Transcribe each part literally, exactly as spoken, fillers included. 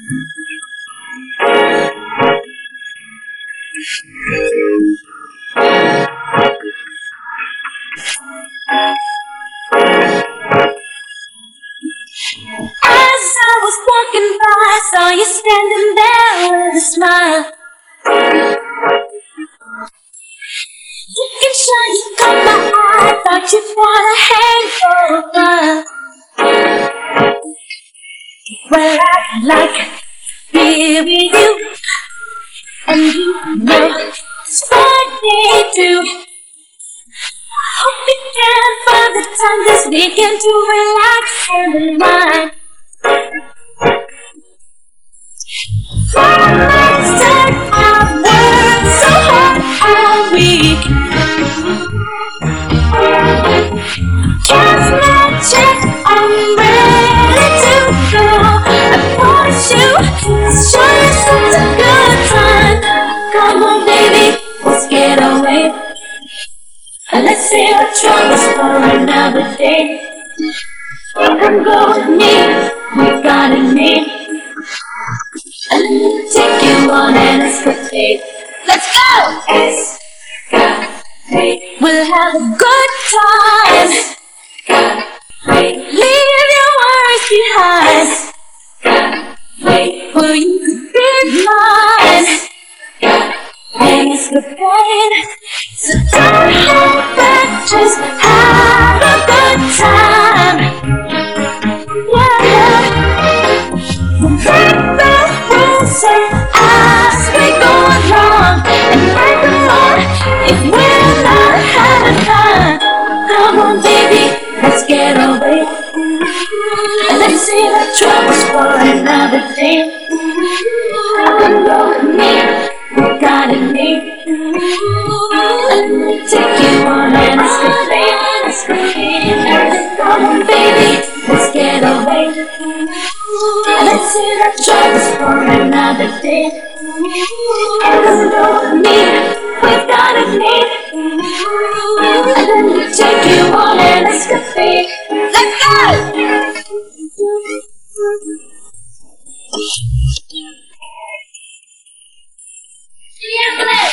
As I was walking by, saw you standing there with a smile. Looking shy, you caught my eye, thought you had a hang for a while. Well, I'd like to be with you, and you know it's what they do. Hope we can find the time this weekend to relax and unwind. For a nice time, I've worked so hard all week. Cast my check, I'm ready to go. I promise you, I'll show you such a good time. Come on, baby, let's get away. Let's save our troubles for another day. Come go with me, we got a name. Let me take you on an escapade. Let's go! Escapade. We'll have a good time. Escapade. Leave your worries behind. Escapade. Well, you could be mine. Escapade. So don't hold back, just have a good time. Yeah. Break the rules and ask we going wrong, and break them all if we're not having fun. Come on, baby, let's get away. And let's save our troubles for another day. Come go with me, we got a name. Let me take you on an escapade, escapade. Come on, baby, let's get away. Let's save our troubles for another day. Come go with me, we've got a name. Let me take you on an escapade. Let's go! Yeah,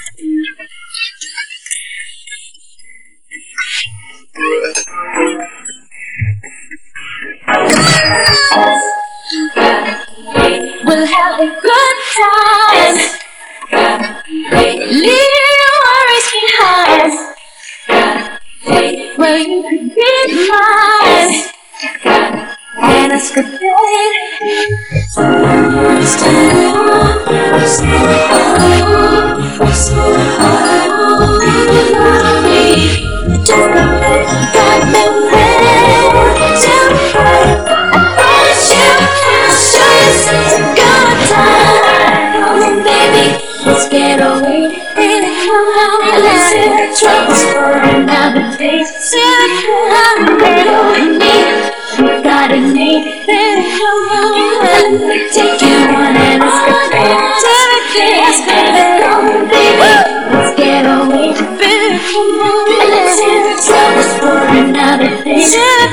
we'll have a good time. Leave your worries behind. Well, you could be mine. And I could let's get away. Let's save our troubles for another day. Come go with me, we got a name. Let me take you on an escapade. Come on, baby, let's get away. Let's save our troubles for another day.